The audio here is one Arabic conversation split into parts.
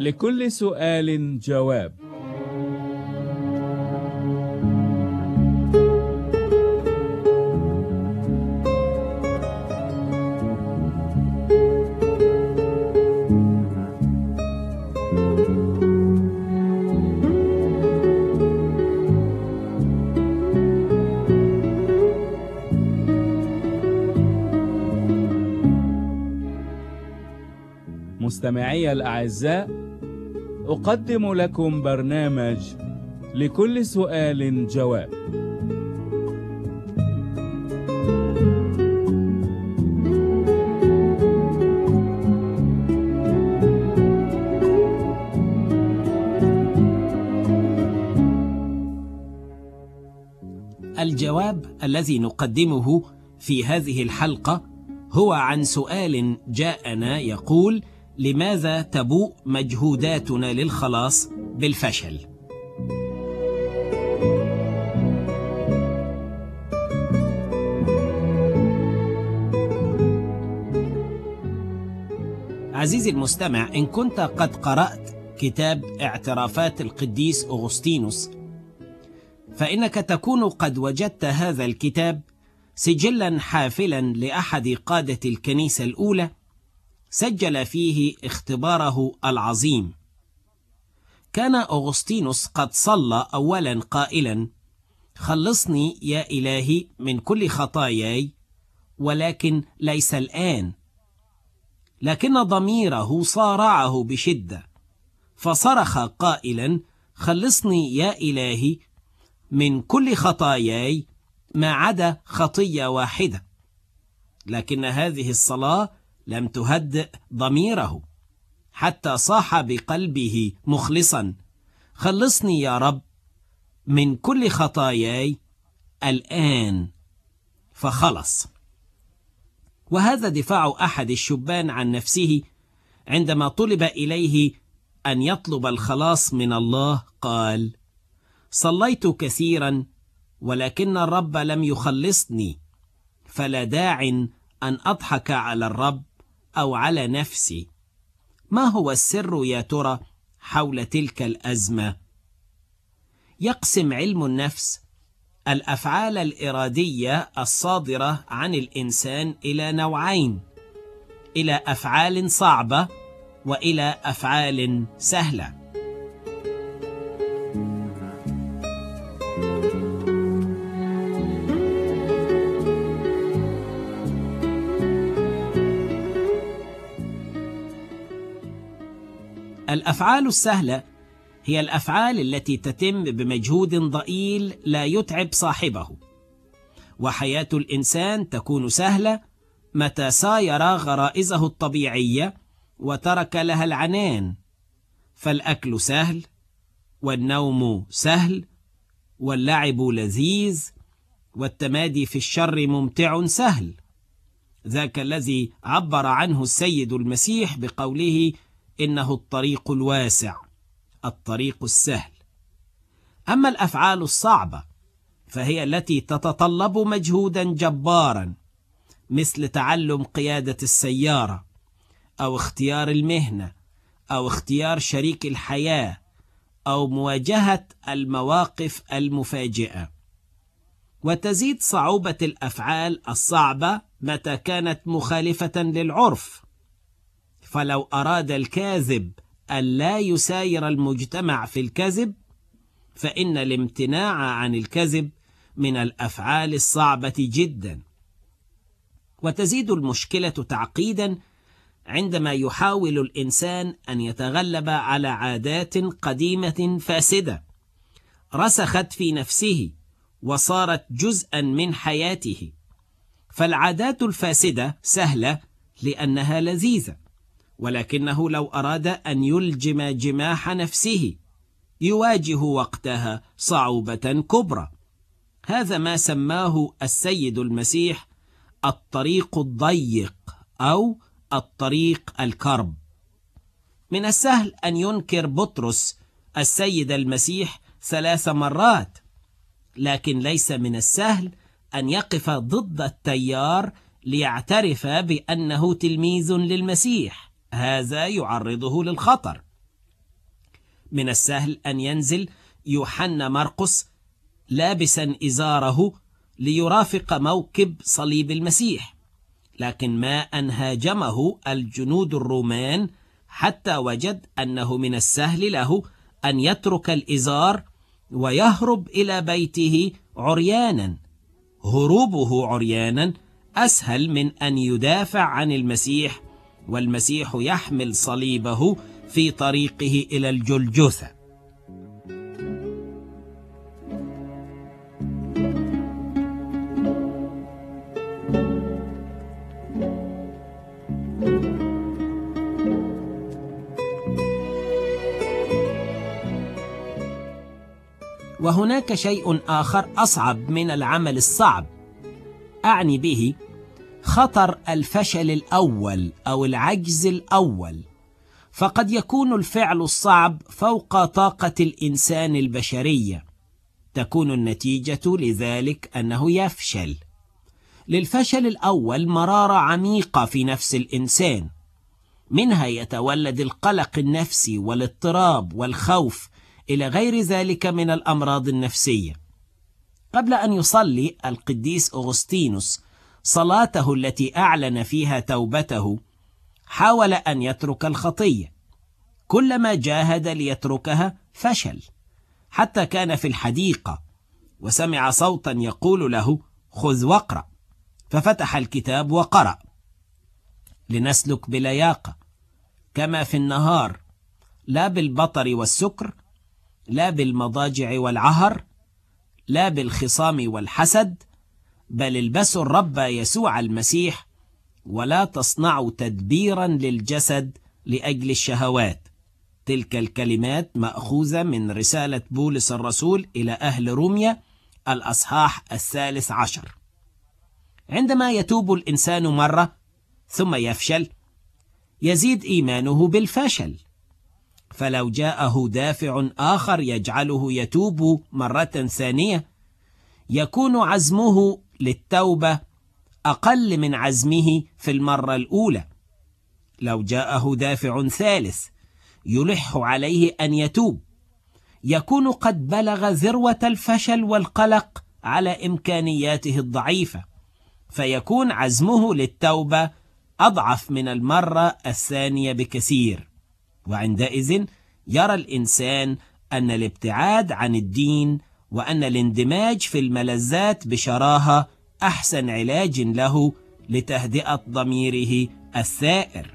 لكل سؤال جواب. مستمعي الأعزاء، أقدم لكم برنامج لكل سؤال جواب. الجواب الذي نقدمه في هذه الحلقة هو عن سؤال جاءنا يقول: لماذا تبوء مجهوداتنا للخلاص بالفشل؟ عزيزي المستمع، إن كنت قد قرأت كتاب اعترافات القديس أغسطينوس، فإنك تكون قد وجدت هذا الكتاب سجلا حافلا لأحد قادة الكنيسة الأولى، سجل فيه اختباره العظيم. كان أغسطينوس قد صلى أولا قائلا: خلصني يا إلهي من كل خطاياي، ولكن ليس الآن. لكن ضميره صارعه بشدة، فصرخ قائلا: خلصني يا إلهي من كل خطاياي ما عدا خطية واحدة. لكن هذه الصلاة لم تهدئ ضميره، حتى صاح بقلبه مخلصا: خلصني يا رب من كل خطاياي الآن. فخلص. وهذا دفاع أحد الشبان عن نفسه عندما طلب إليه أن يطلب الخلاص من الله. قال: صليت كثيرا ولكن الرب لم يخلصني، فلا داع أن أضحك على الرب أو على نفسي. ما هو السر يا ترى حول تلك الأزمة؟ يقسم علم النفس الأفعال الإرادية الصادرة عن الإنسان إلى نوعين: إلى أفعال صعبة وإلى أفعال سهلة. الأفعال السهلة هي الأفعال التي تتم بمجهود ضئيل لا يتعب صاحبه، وحياة الإنسان تكون سهلة متى ساير غرائزه الطبيعية وترك لها العنان. فالأكل سهل، والنوم سهل، واللعب لذيذ، والتمادي في الشر ممتع سهل. ذاك الذي عبر عنه السيد المسيح بقوله: إنه الطريق الواسع، الطريق السهل. أما الأفعال الصعبة فهي التي تتطلب مجهودا جبارا، مثل تعلم قيادة السيارة، أو اختيار المهنة، أو اختيار شريك الحياة، أو مواجهة المواقف المفاجئة. وتزيد صعوبة الأفعال الصعبة متى كانت مخالفة للعرف. فلو أراد الكاذب ألا يساير المجتمع في الكذب، فإن الامتناع عن الكذب من الأفعال الصعبة جدا. وتزيد المشكلة تعقيدا عندما يحاول الإنسان أن يتغلب على عادات قديمة فاسدة رسخت في نفسه وصارت جزءا من حياته. فالعادات الفاسدة سهلة لأنها لذيذة، ولكنه لو أراد أن يلجم جماح نفسه يواجه وقتها صعوبة كبرى. هذا ما سماه السيد المسيح الطريق الضيق أو الطريق الكرب. من السهل أن ينكر بطرس السيد المسيح 3 مرات، لكن ليس من السهل أن يقف ضد التيار ليعترف بأنه تلميذ للمسيح. هذا يعرضه للخطر. من السهل أن ينزل يوحنا مرقس لابسا إزاره ليرافق موكب صليب المسيح، لكن ما أن هاجمه الجنود الرومان حتى وجد أنه من السهل له أن يترك الإزار ويهرب إلى بيته عريانا. هروبه عريانا أسهل من أن يدافع عن المسيح، والمسيح يحمل صليبه في طريقه إلى الجلجثة. وهناك شيء آخر أصعب من العمل الصعب، أعني به خطر الفشل الأول أو العجز الأول، فقد يكون الفعل الصعب فوق طاقة الإنسان البشرية، تكون النتيجة لذلك أنه يفشل. للفشل الأول مرارة عميقة في نفس الإنسان، منها يتولد القلق النفسي والاضطراب والخوف إلى غير ذلك من الأمراض النفسية. قبل أن يصلي القديس أغسطينوس صلاته التي أعلن فيها توبته، حاول أن يترك الخطية، كلما جاهد ليتركها فشل، حتى كان في الحديقة وسمع صوتا يقول له: خذ واقرأ، ففتح الكتاب وقرأ: لنسلك بلياقة كما في النهار، لا بالبطر والسكر، لا بالمضاجع والعهر، لا بالخصام والحسد، بل البسوا الرب يسوع المسيح، ولا تصنعوا تدبيرا للجسد لأجل الشهوات. تلك الكلمات مأخوذة من رسالة بولس الرسول إلى أهل روميا الأصحاح 13. عندما يتوب الإنسان مرة ثم يفشل، يزيد إيمانه بالفشل، فلو جاءه دافع آخر يجعله يتوب مرة ثانية، يكون عزمه للتوبة أقل من عزمه في المرة الأولى. لو جاءه دافع ثالث يلح عليه أن يتوب، يكون قد بلغ ذروة الفشل والقلق على إمكانياته الضعيفة، فيكون عزمه للتوبة أضعف من المرة الثانية بكثير. وعندئذ يرى الإنسان أن الابتعاد عن الدين وأن الاندماج في الملذات بشراهة أحسن علاج له لتهدئة ضميره الثائر.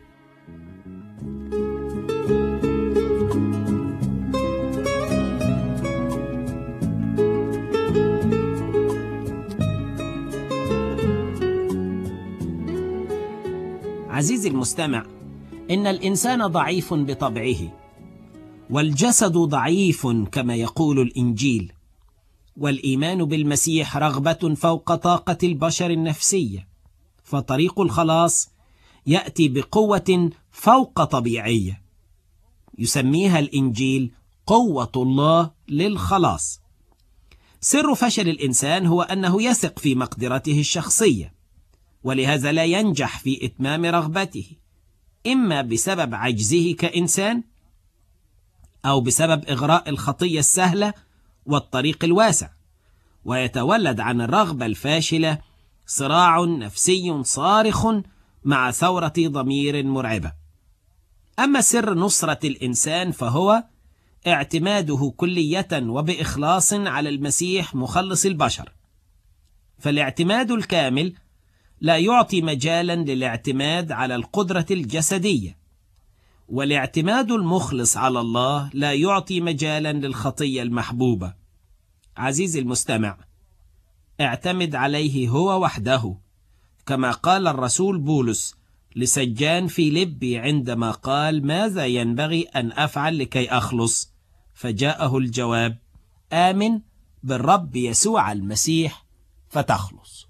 عزيزي المستمع، إن الإنسان ضعيف بطبعه، والجسد ضعيف كما يقول الإنجيل، والإيمان بالمسيح رغبة فوق طاقة البشر النفسية، فطريق الخلاص يأتي بقوة فوق طبيعية، يسميها الإنجيل قوة الله للخلاص. سر فشل الإنسان هو أنه يثق في مقدرته الشخصية، ولهذا لا ينجح في إتمام رغبته، إما بسبب عجزه كإنسان، أو بسبب إغراء الخطية السهلة والطريق الواسع، ويتولد عن الرغبة الفاشلة صراع نفسي صارخ مع ثورة ضمير مرعبة. أما سر نصرة الإنسان فهو اعتماده كلية وبإخلاص على المسيح مخلص البشر. فالاعتماد الكامل لا يعطي مجالا للاعتماد على القدرة الجسدية، والاعتماد المخلص على الله لا يعطي مجالا للخطية المحبوبة. عزيزي المستمع، اعتمد عليه هو وحده، كما قال الرسول بولس لسجان فيلبي عندما قال: ماذا ينبغي أن أفعل لكي أخلص؟ فجاءه الجواب: آمن بالرب يسوع المسيح فتخلص.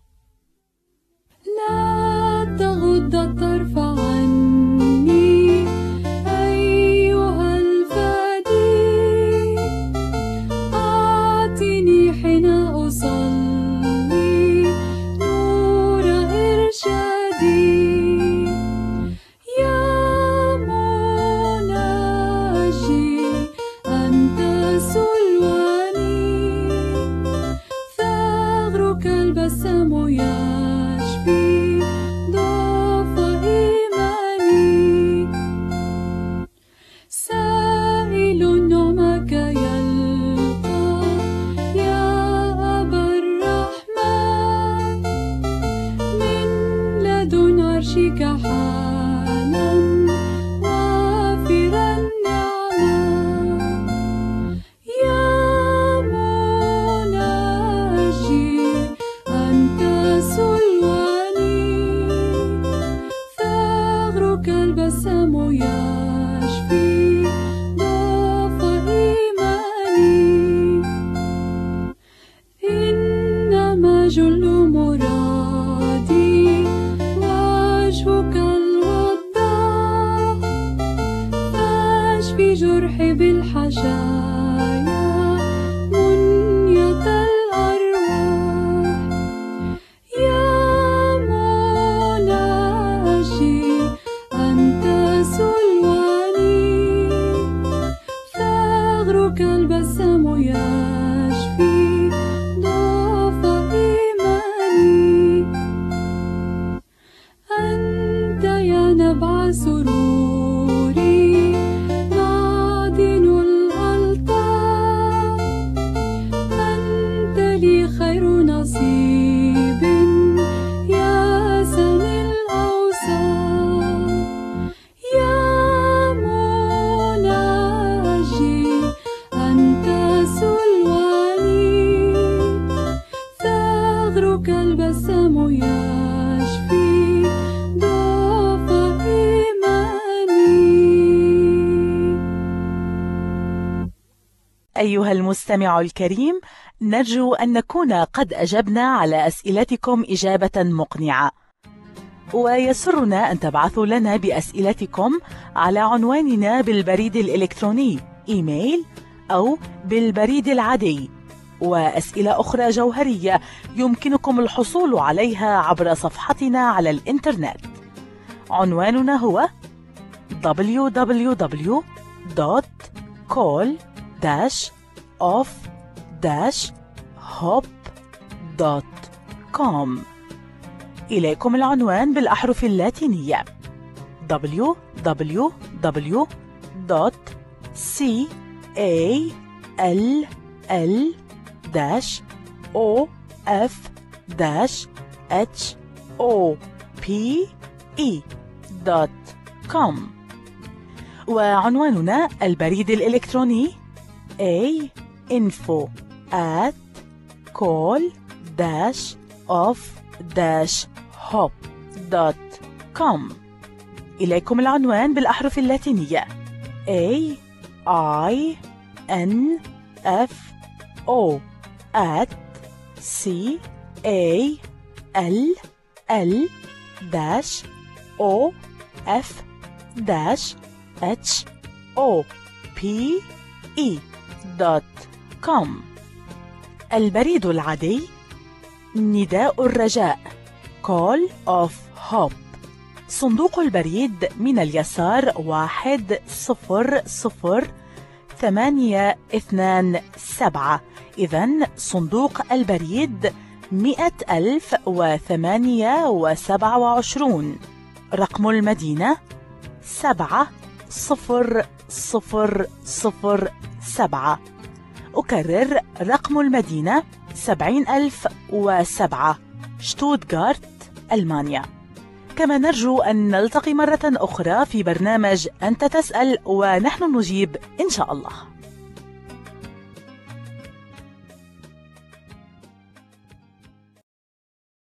لا تغض الطرف عني أيها الفادي، أعطني حين أصلي نور إرشادي، يا مناجي يشفي ضعف إيماني سائل نعمك يلقى يا أبا الرحمن من لدن عرشك حالا وافرا نعما يا مناجي أنت سلواني ثغرك البسام يشفي ضعف إيماني إنما جل مرادي وجهك الوضاح فاشفي جرحي بالحشايا منية الأرواح يا مناجي أنت سلواني ثغرك البسام يشفي ضعف إيماني أنت يا نبع سروري معدن الألطاف أنت لي خير نصيب يا سامي الأوصاف يا مناجي أنت سلواني ثغرك البسام يشفي ضعف إيماني. أيها المستمع الكريم، نرجو أن نكون قد أجبنا على أسئلتكم إجابة مقنعة، ويسرنا أن تبعثوا لنا بأسئلتكم على عنواننا بالبريد الإلكتروني إيميل أو بالبريد العادي، وأسئلة أخرى جوهرية يمكنكم الحصول عليها عبر صفحتنا على الإنترنت. عنواننا هو www.call-off-hop.com. إليكم العنوان بالأحرف اللاتينية www.call-off-hop.com. وعنواننا البريد الإلكتروني info@call-off-hop.com. إليكم العنوان بالأحرف اللاتينية AINF@call-off-hop.com. البريد العادي نداء الرجاء Call of Hope، صندوق البريد من اليسار 1000827. إذن صندوق البريد 100,028. رقم المدينة 70007. أكرر رقم المدينة 70,007، شتوتغارت، ألمانيا. كما نرجو أن نلتقي مرة أخرى في برنامج أنت تسأل ونحن نجيب إن شاء الله.